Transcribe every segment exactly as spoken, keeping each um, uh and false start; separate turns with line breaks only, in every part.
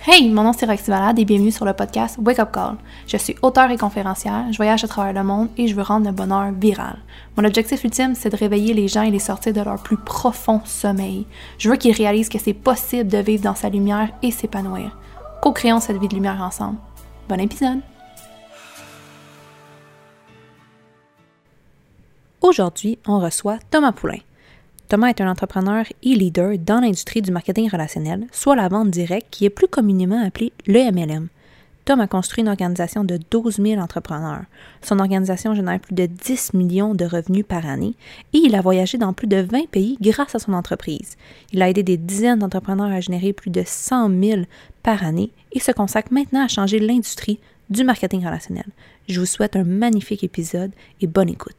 Hey, mon nom c'est Roxy Valade et bienvenue sur le podcast Wake Up Call. Je suis auteure et conférencière, je voyage à travers le monde et je veux rendre le bonheur viral. Mon objectif ultime, c'est de réveiller les gens et les sortir de leur plus profond sommeil. Je veux qu'ils réalisent que c'est possible de vivre dans sa lumière et s'épanouir. Co-créons cette vie de lumière ensemble. Bon épisode! Aujourd'hui, on reçoit Thomas Poulain. Thomas est un entrepreneur et leader dans l'industrie du marketing relationnel, soit la vente directe qui est plus communément appelée l'E M L M. Tom a construit une organisation de douze mille entrepreneurs. Son organisation génère plus de dix millions de revenus par année et il a voyagé dans plus de vingt pays grâce à son entreprise. Il a aidé des dizaines d'entrepreneurs à générer plus de cent mille par année et se consacre maintenant à changer l'industrie du marketing relationnel. Je vous souhaite un magnifique épisode et bonne écoute.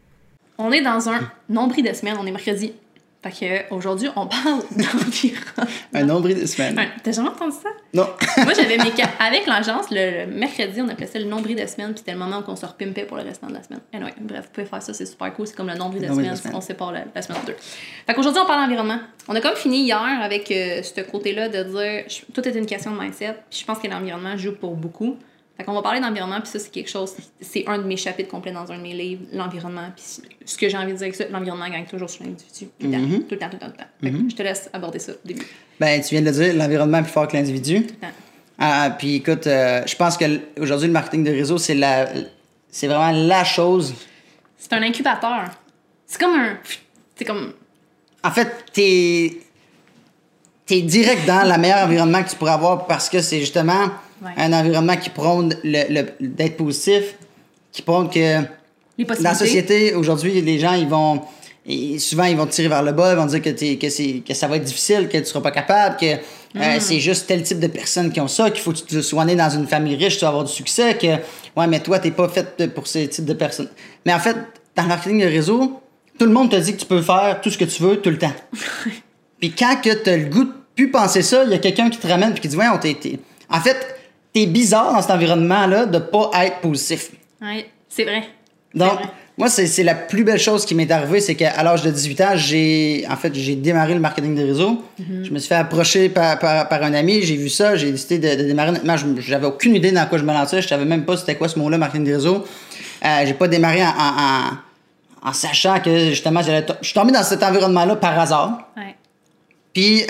On est dans un nombril de semaine, on est mercredi. Fait que aujourd'hui, on parle d'environnement.
Un nombril de semaine.
Un, t'as jamais entendu ça?
Non.
Moi, j'avais mes cas. Avec l'agence, le, le mercredi, on appelait ça le nombril de semaine, puis c'était le moment où on se repimpait pour le restant de la semaine. Anyway, bref, vous pouvez faire ça, c'est super cool. C'est comme le nombril de
nombril
semaine,
de semaine.
On sépare la, la semaine en deux. Fait qu'aujourd'hui, on parle d'environnement. On a comme fini hier avec euh, ce côté-là de dire je, tout est une question de mindset, puis je pense que l'environnement joue pour beaucoup. Fait qu'on va parler d'environnement, puis ça, c'est quelque chose, c'est un de mes chapitres complets dans un de mes livres, l'environnement. Puis ce que j'ai envie de dire avec ça, l'environnement gagne toujours sur l'individu. Tout le temps,
Mm-hmm.
tout le temps, tout le temps, tout le temps. Fait que
Mm-hmm.
je te laisse aborder ça au début.
Ben, tu viens de le dire, l'environnement est plus fort que l'individu.
Tout le temps.
Ah, puis écoute, euh, je pense qu'aujourd'hui, le marketing de réseau, c'est la, c'est vraiment la chose.
C'est un incubateur. C'est comme un... C'est comme...
En fait, t'es, t'es direct dans le meilleur environnement que tu pourrais avoir parce que c'est justement
Ouais.
un environnement qui prône le, le, d'être positif, qui prône que
Les possibilités.
dans la société, aujourd'hui, les gens, ils vont... Et souvent, ils vont te tirer vers le bas, ils vont te dire que, t'es, que, c'est, que ça va être difficile, que tu seras pas capable, que
Mm.
euh, c'est juste tel type de personnes qui ont ça, qu'il faut que tu sois né dans une famille riche, tu vas avoir du succès, que ouais, mais toi, t'es pas fait pour ces types de personnes. Mais en fait, dans le marketing de réseau, tout le monde te dit que tu peux faire tout ce que tu veux tout le temps. Puis quand que t'as le goût de plus penser ça, il y a quelqu'un qui te ramène et qui dit ouais, on t'est, t'es... En fait, t'es bizarre dans cet environnement-là de pas être positif.
Oui, c'est vrai.
Donc,
C'est vrai.
moi, c'est, c'est la plus belle chose qui m'est arrivée, c'est qu'à l'âge de dix-huit ans, j'ai en fait j'ai démarré le marketing de réseau. Mm-hmm. Je me suis fait approcher par, par, par un ami, j'ai vu ça, j'ai décidé de, de démarrer. Honnêtement, je, j'avais aucune idée dans quoi je me lançais, je savais même pas c'était quoi ce mot-là, marketing de réseau. Euh, j'ai pas démarré en, en, en, en sachant que justement, j'allais to- je suis tombé dans cet environnement-là par hasard.
Ouais.
Puis,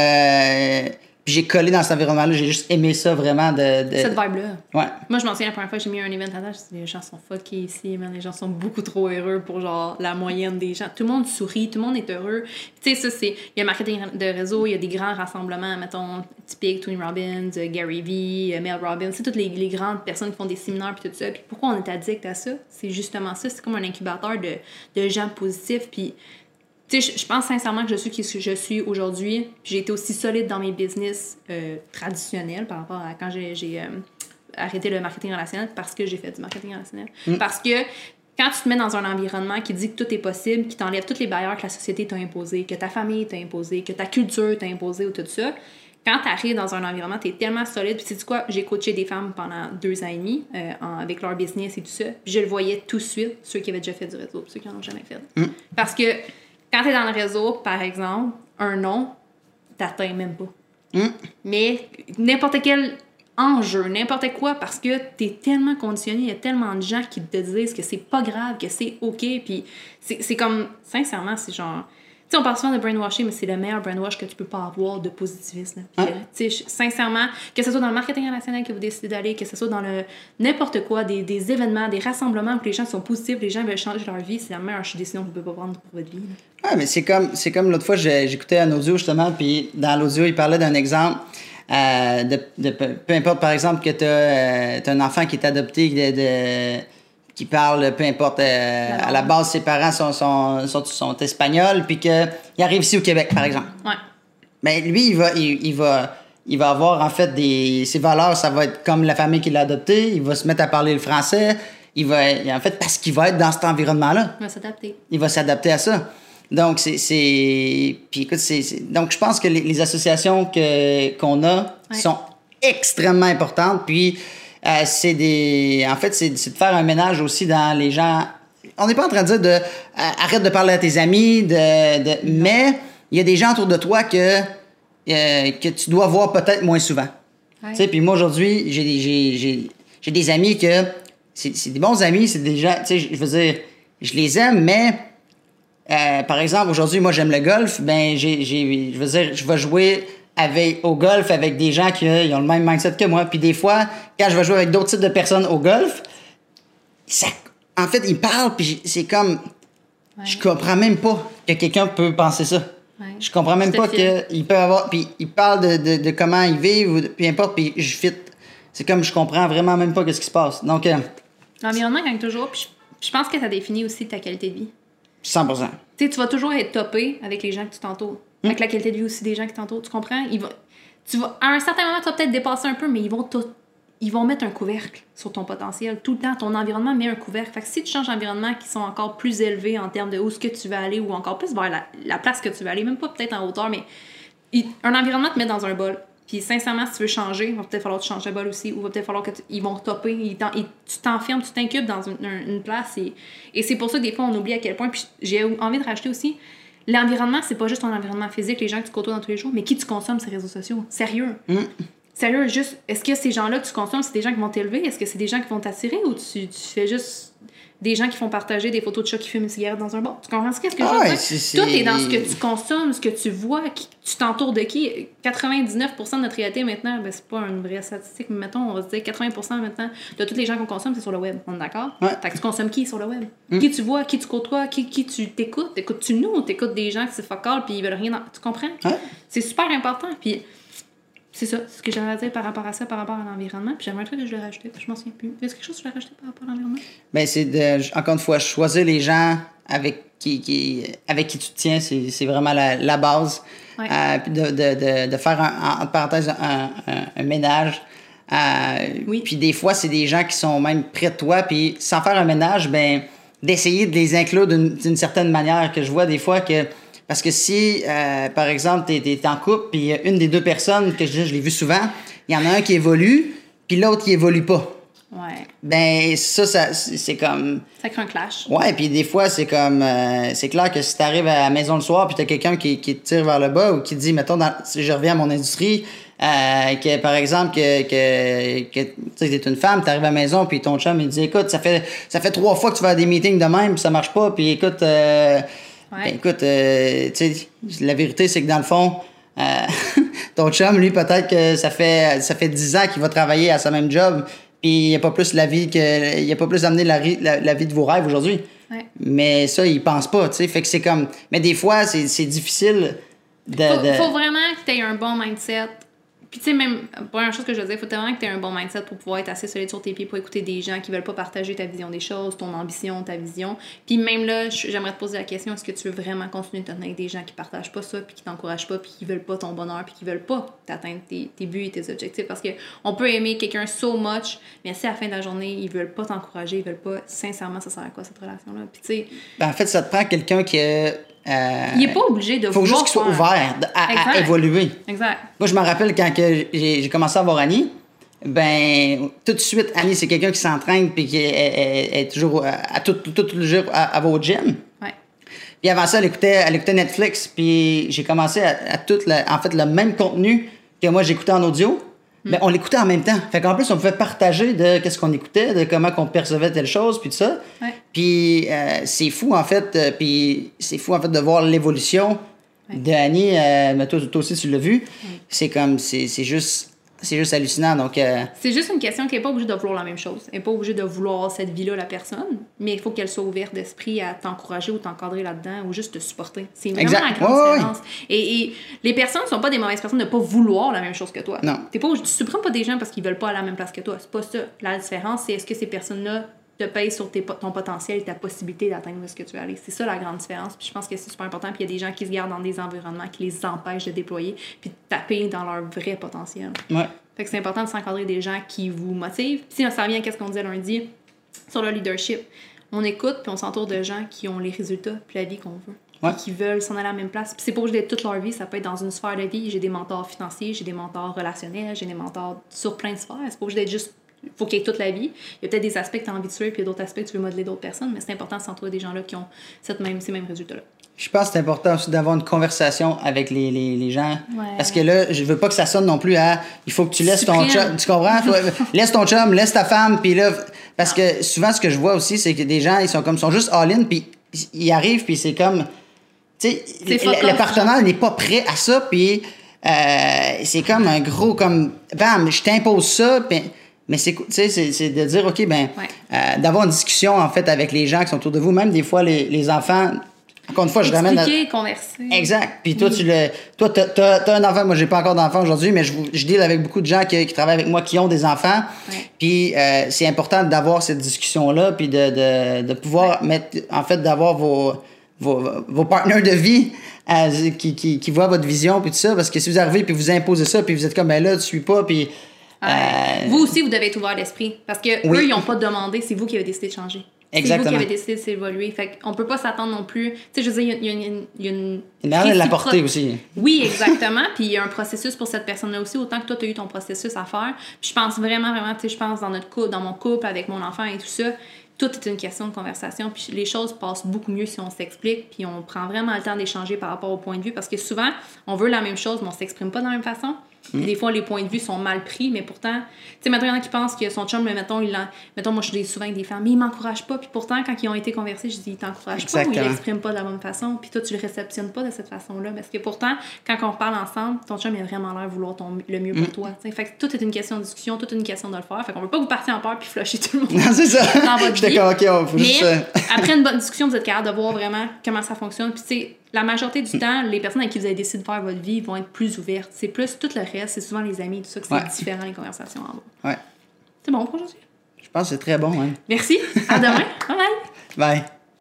euh, puis j'ai collé dans cet environnement-là, j'ai juste aimé ça vraiment de. de...
Cette vibe-là.
Ouais.
Moi, je m'en souviens la première fois que j'ai mis un event à tâche, je me les gens sont fuckés ici, man. Les gens sont beaucoup trop heureux pour genre la moyenne des gens. Tout le monde sourit, tout le monde est heureux. Tu sais, ça, c'est. Il y a le marketing de réseau, il y a des grands rassemblements, mettons, typiques, Tony Robbins, Gary Vee, Mel Robbins, c'est toutes les, les grandes personnes qui font des séminaires puis tout ça. Puis pourquoi on est addict à ça? C'est justement ça, c'est comme un incubateur de, de gens positifs. Puis. Tu sais, je, je pense sincèrement que je suis qui je suis aujourd'hui. J'ai été aussi solide dans mes business euh, traditionnels par rapport à quand j'ai, j'ai euh, arrêté le marketing relationnel parce que j'ai fait du marketing relationnel. Mm. Parce que quand tu te mets dans un environnement qui dit que tout est possible, qui t'enlève toutes les barrières que la société t'a imposées, que ta famille t'a imposées, que ta culture t'a imposée ou tout ça, quand tu arrives dans un environnement, tu es tellement solide. Puis, tu sais quoi, j'ai coaché des femmes pendant deux ans et demi euh, en, avec leur business et tout ça. Puis, je le voyais tout de suite, ceux qui avaient déjà fait du réseau, ceux qui n'en ont jamais fait. Mm. Parce que quand tu es dans le réseau, par exemple, un nom, t'atteins même pas. Mm. Mais n'importe quel enjeu, n'importe quoi, parce que tu es tellement conditionné, il y a tellement de gens qui te disent que c'est pas grave, que c'est OK. Puis c'est, c'est comme, sincèrement, c'est genre... Tu sais, on parle souvent de brainwashing, mais c'est le meilleur brainwash que tu peux pas avoir de positivisme. Hein? Tu sais, sincèrement, que ce soit dans le marketing relationnel que vous décidez d'aller, que ce soit dans le n'importe quoi, des, des événements, des rassemblements où les gens sont positifs, les gens veulent changer leur vie, c'est la meilleure décision que vous pouvez pas prendre pour votre vie.
Ah, mais c'est comme, c'est comme l'autre fois, j'ai, j'écoutais un audio justement, puis dans l'audio, il parlait d'un exemple. Euh, de, de, peu importe, par exemple, que tu as euh, un enfant qui est adopté, de, de, qui parle, peu importe, euh, à la base, ses parents sont, sont, sont, sont espagnols, puis qu'il arrive ici au Québec, par exemple.
Ouais.
Mais lui, il va, il, il, va, il va avoir, en fait, des, ses valeurs, ça va être comme la famille qui l'a adopté, il va se mettre à parler le français, il va, en fait, parce qu'il va être dans cet environnement-là.
Il va s'adapter.
Il va s'adapter à ça. Donc, c'est... c'est... Puis écoute, c'est, c'est... Donc, je pense que les, les associations que, qu'on a ouais. sont extrêmement importantes, puis... Euh, c'est des... En fait, c'est, c'est de faire un ménage aussi dans les gens. On n'est pas en train de dire de euh, arrête de parler à tes amis, de, de... mais il y a des gens autour de toi que, euh, que tu dois voir peut-être moins souvent.
Ouais.
Tu sais, puis moi, aujourd'hui, j'ai des, j'ai, j'ai, j'ai des amis que... C'est, c'est des bons amis, c'est des gens... Tu sais, je veux dire, je les aime, mais... Euh, par exemple, aujourd'hui, moi, j'aime le golf. Ben, j'ai, j'ai, je veux dire, je vais jouer avec, au golf avec des gens qui euh, ont le même mindset que moi. Puis des fois, quand je vais jouer avec d'autres types de personnes au golf, ça, en fait, ils parlent, puis c'est comme...
Ouais.
Je comprends même pas que quelqu'un peut penser ça.
Ouais.
Je comprends même
Je
pas
te file.
qu'il peut avoir... Puis ils parlent de, de, de comment ils vivent, ou de- peu importe, puis je fit. C'est comme je comprends vraiment même pas ce qui se passe. Donc, euh,
L'environnement gagne toujours, puis je, je pense que ça définit aussi ta qualité de vie.
cent pour cent.
Tu sais, tu vas toujours être topé avec les gens que tu t'entoures.
Mm.
Avec la qualité de vie aussi des gens qui t'entourent. Tu comprends? Ils vont, tu vas, à un certain moment, tu vas peut-être dépasser un peu, mais ils vont, tout- ils vont mettre un couvercle sur ton potentiel. Tout le temps, ton environnement met un couvercle. Fait que si tu changes d'environnement qui sont encore plus élevés en termes de où est-ce que tu vas aller ou encore plus vers la, la place que tu vas aller, même pas peut-être en hauteur, mais il- un environnement te met dans un bol. Puis sincèrement, si tu veux changer, il va peut-être falloir que tu changes de bol aussi, ou il va peut-être falloir que tu- ils vont te topper, ils t'en- ils- tu t'enfermes, tu t'incubes dans une, une- une place. Et, et c'est pour ça que des fois, on oublie à quel point. Puis j'ai envie de rajouter aussi, l'environnement, c'est pas juste ton environnement physique, les gens que tu côtoies dans tous les jours, mais qui tu consommes ces réseaux sociaux. Sérieux.
Mm.
Sérieux, juste, est-ce que ces gens-là que tu consommes, c'est des gens qui vont t'élever? Est-ce que c'est des gens qui vont t'attirer ou tu, tu fais juste des gens qui font partager des photos de chats qui fument une cigarette dans un bar? Tu comprends ce que je veux
Ah ouais,
dire?
c'est- c'est-
Tout est dans ce que tu consommes, ce que tu vois, qui, tu t'entoures de qui. quatre-vingt-dix-neuf pour cent de notre réalité maintenant, ben, c'est pas une vraie statistique, mais mettons, on va se dire quatre-vingts pour cent maintenant de tous les gens qu'on consomme, c'est sur le web. On est d'accord?
Ouais.
Fait que tu consommes qui sur le web?
Mm.
Qui tu vois, qui tu côtoies, qui, qui tu t'écoutes? T'écoutes-tu nous ou t'écoutes des gens qui se focal puis ils veulent rien dans... Tu comprends?
Ouais.
C'est super important. Puis c'est ça, c'est ce que j'aimerais dire par rapport à ça, par rapport à l'environnement. Puis j'aimerais un truc que je l'ai rajouté, je m'en souviens plus. Est-ce quelque chose que je l'ai rajouté par rapport à l'environnement?
Ben, c'est de, encore une fois, choisir les gens avec qui, qui, avec qui tu te tiens, c'est, c'est vraiment la, la base.
Ouais.
Euh, puis de, de, de, de faire, un, entre parenthèses, un, un, un ménage. Euh,
Oui.
Puis des fois, c'est des gens qui sont même près de toi. Puis sans faire un ménage, ben, d'essayer de les inclure d'une, d'une certaine manière. Que je vois des fois que. Parce que si, euh, par exemple, t'es, t'es en couple, puis une des deux personnes, que je, je l'ai vu souvent, il y en a un qui évolue, puis l'autre qui évolue pas.
Ouais.
Ben, ça, ça c'est c'est comme.
Ça crée un clash.
Ouais, puis des fois, c'est comme. euh, c'est clair que si t'arrives à la maison le soir, puis t'as quelqu'un qui, qui te tire vers le bas ou qui te dit, mettons, dans, si je reviens à mon industrie, euh, que par exemple, que, que, que tu sais, t'es une femme, t'arrives à la maison, puis ton chum, il dit, écoute, ça fait, ça fait trois fois que tu vas à des meetings de même, puis ça marche pas, puis écoute. Euh,
Ouais.
Ben, écoute, euh, tu sais, la vérité, c'est que dans le fond, euh, ton chum, lui, peut-être que ça fait, ça fait dix ans qu'il va travailler à sa même job, puis il n'y a pas plus la vie que, il y a pas plus amené la, ri- la, la vie de vos rêves aujourd'hui.
Ouais.
Mais ça, il pense pas, tu sais. Fait que c'est comme. Mais des fois, c'est, c'est difficile de.
Faut,
de...
faut vraiment que tu aies un bon mindset. Puis, tu sais, même, première chose que je veux dire, faut vraiment que tu aies un bon mindset pour pouvoir être assez solide sur tes pieds, pour écouter des gens qui veulent pas partager ta vision des choses, ton ambition, ta vision. Puis, même là, je- j'aimerais te poser la question, est-ce que tu veux vraiment continuer de te tenir avec des gens qui partagent pas ça, puis qui t'encouragent pas, puis qui veulent pas ton bonheur, puis qui veulent pas t'atteindre tes, tes buts et tes objectifs? Parce que on peut aimer quelqu'un so much, mais si à la fin de la journée, ils veulent pas t'encourager, ils veulent pas, sincèrement, ça sert à quoi cette relation-là? Puis, tu sais,
Ben, en fait, ça te prend quelqu'un qui a. Euh,
il est pas obligé de
faut juste
vouloir
qu'il soit
faire.
ouvert de- à, à
Exact.
évoluer.
Exact.
Moi, je me rappelle quand que j'ai, j'ai commencé à voir Annie, ben, tout de suite, Annie, c'est quelqu'un qui s'entraîne puis qui est, est- est toujours à, à tout, tout, tout le jour à, à va au gym.
Ouais.
Puis avant ça, elle écoutait, elle écoutait Netflix. Puis j'ai commencé à, à tout, le, en fait, le même contenu que moi j'écoutais en audio, mais on l'écoutait en même temps. Fait qu'en plus, on pouvait partager de qu'est-ce qu'on écoutait, de comment qu'on percevait telle chose, puis tout ça.
Ouais.
Puis euh, c'est fou, en fait, euh, puis c'est fou, en fait, de voir l'évolution
Ouais.
de Annie. Euh, mais toi, toi aussi, tu l'as vu. C'est comme, c'est, c'est juste... C'est juste hallucinant, donc... Euh,
C'est juste une question qu'elle n'est pas obligée de vouloir la même chose. Elle n'est pas obligée de vouloir cette vie-là, la personne, mais il faut qu'elle soit ouverte d'esprit à t'encourager ou t'encadrer là-dedans ou juste te supporter. C'est vraiment
Exact.
la grande
Ouais, ouais.
différence. Et, et les personnes ne sont pas des mauvaises personnes de ne pas vouloir la même chose que toi.
Non.
T'es pas, tu ne supprimes pas des gens parce qu'ils veulent pas aller à la même place que toi. C'est pas ça. La différence, c'est est-ce que ces personnes-là te payent sur tes, ton potentiel et ta possibilité d'atteindre ce que tu veux aller. C'est ça la grande différence. Puis je pense que c'est super important. Puis il y a des gens qui se gardent dans des environnements qui les empêchent de déployer puis de taper dans leur vrai potentiel.
ouais.
Fait que c'est important de s'encadrer des gens qui vous motivent. Puis si ça revient à ce qu'on disait lundi sur le leadership, on écoute puis on s'entoure de gens qui ont les résultats puis la vie qu'on veut.
Ouais.
Puis qui veulent s'en aller à la même place. Puis c'est pas obligé d'être toute leur vie, ça peut être dans une sphère de vie. J'ai des mentors financiers, j'ai des mentors relationnels, j'ai des mentors sur plein de sphères. C'est pas obligé d'être juste... faut qu'il y ait toute la vie. Il y a peut-être des aspects que tu as envie de suivre puis il y a d'autres aspects que tu veux modeler d'autres personnes, mais c'est important de s'entourer des gens-là qui ont cette même, ces mêmes résultats-là.
Je pense que c'est important aussi d'avoir une conversation avec les, les, les gens.
Ouais.
Parce que là, je veux pas que ça sonne non plus à il faut que tu laisses ton chum. Tu comprends? Faut, laisse ton chum, laisse ta femme, puis là. Parce que souvent, ce que je vois aussi, c'est que des gens, ils sont comme sont juste all-in, puis ils arrivent, puis c'est comme. Tu sais, le, le partenaire n'est pas prêt à ça, puis euh, c'est comme un gros, comme. Bam, je t'impose ça, puis. Mais c'est, c'est, c'est de dire, OK, ben,
ouais.
euh, d'avoir une discussion, en fait, avec les gens qui sont autour de vous. Même des fois, les, les enfants. Encore une fois, je ramène.
Expliquer, converser.
Exact. Puis toi,
oui.
tu le. Toi, t'as, t'as, t'as un enfant. Moi, j'ai pas encore d'enfant aujourd'hui, mais je, je deal avec beaucoup de gens qui, qui travaillent avec moi qui ont des enfants.
Ouais.
Puis euh, c'est important d'avoir cette discussion-là, puis de, de, de pouvoir ouais. mettre. En fait, d'avoir vos, vos, vos partenaires de vie euh, qui, qui, qui voient votre vision, puis tout ça. Parce que si vous arrivez, puis vous imposez ça, puis vous êtes comme, ben là, tu suis pas, puis.
Ouais. Euh... Vous aussi, vous devez être ouvert d'esprit. Parce que oui. eux, ils n'ont pas demandé, c'est vous qui avez décidé de changer.
Exactement.
C'est vous qui avez décidé de s'évoluer. Fait qu'on peut pas s'attendre non plus. Tu sais, je veux dire, il y a, y a une. Il y a une,
une manière de l'apporter aussi.
Oui, exactement. Puis il y a un processus pour cette personne-là aussi, autant que toi, tu as eu ton processus à faire. Puis je pense vraiment, vraiment, tu sais, je pense dans notre couple, dans mon couple, avec mon enfant et tout ça, tout est une question de conversation. Puis les choses passent beaucoup mieux si on s'explique, puis on prend vraiment le temps d'échanger par rapport au point de vue. Parce que souvent, on veut la même chose, mais on s'exprime pas de la même façon. Mmh. Des fois, les points de vue sont mal pris, mais pourtant, tu sais, maintenant, il y en a qui pensent que son chum, mettons, il mettons, moi, je dis souvent avec des femmes, mais il m'encourage pas. Puis pourtant, quand ils ont été conversés, je dis, il t'encourage pas ou il l'exprime pas de la bonne façon. Puis toi, tu le réceptionnes pas de cette façon-là. Parce que pourtant, quand on parle ensemble, ton chum, il a vraiment l'air de vouloir ton, le mieux pour mmh. toi. T'sais. Fait que tout est une question de discussion, tout est une question de le faire. Fait qu'on veut pas que vous partiez en peur puis flusher tout le monde.
Non, c'est ça.
Dans votre vie.
Okay, on faut
mais
juste...
après une bonne discussion, vous êtes capable de voir vraiment comment ça fonctionne. Puis tu sais, la majorité du temps, les personnes avec qui vous avez décidé de faire votre vie vont être plus ouvertes. C'est plus tout le reste, c'est souvent les amis, tout ça, que c'est ouais. différent, les conversations en bas.
Ouais.
C'est bon pour aujourd'hui?
Je pense que c'est très bon, hein.
Merci. À demain. Bye bye.
Bye.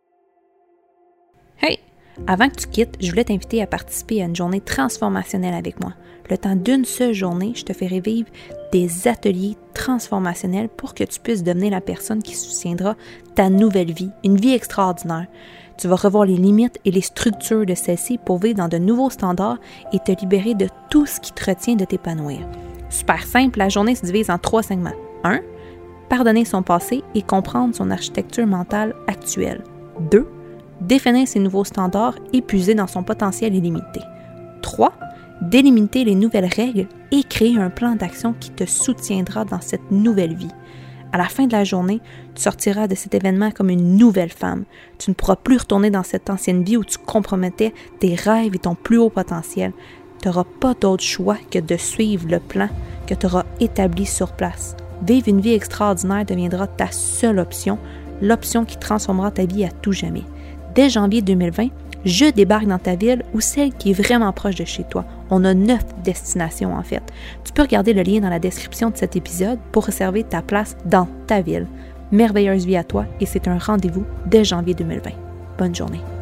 Hey! Avant que tu quittes, je voulais t'inviter à participer à une journée transformationnelle avec moi. Le temps d'une seule journée, je te ferai vivre des ateliers transformationnels pour que tu puisses devenir la personne qui soutiendra ta nouvelle vie, une vie extraordinaire. Tu vas revoir les limites et les structures de celle-ci pour vivre dans de nouveaux standards et te libérer de tout ce qui te retient de t'épanouir. Super simple, la journée se divise en trois segments. un. Pardonner son passé et comprendre son architecture mentale actuelle. deux. Définir ses nouveaux standards et puiser dans son potentiel illimité. trois. Délimiter les nouvelles règles et créer un plan d'action qui te soutiendra dans cette nouvelle vie. À la fin de la journée, tu sortiras de cet événement comme une nouvelle femme. Tu ne pourras plus retourner dans cette ancienne vie où tu compromettais tes rêves et ton plus haut potentiel. Tu n'auras pas d'autre choix que de suivre le plan que tu auras établi sur place. Vivre une vie extraordinaire deviendra ta seule option, l'option qui transformera ta vie à tout jamais. Dès janvier deux mille vingt, je débarque dans ta ville ou celle qui est vraiment proche de chez toi. On a neuf destinations en fait. Tu peux regarder le lien dans la description de cet épisode pour réserver ta place dans ta ville. Merveilleuse vie à toi et c'est un rendez-vous dès janvier deux mille vingt. Bonne journée.